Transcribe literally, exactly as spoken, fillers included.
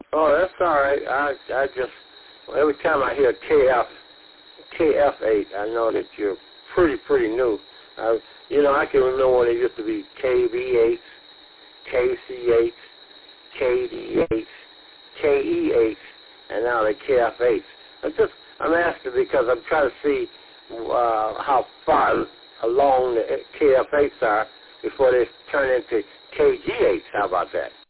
Oh, that's all right. I I just every time I hear K F K F eight, I know that you're pretty pretty new. I, you know, I can remember when it used to be K V eight, K C eight, K D eight, K E eight, and now the K F eight. I'm just I'm asking because I'm trying to see uh, how far along the K F eights are before they turn into K G eights. How about that?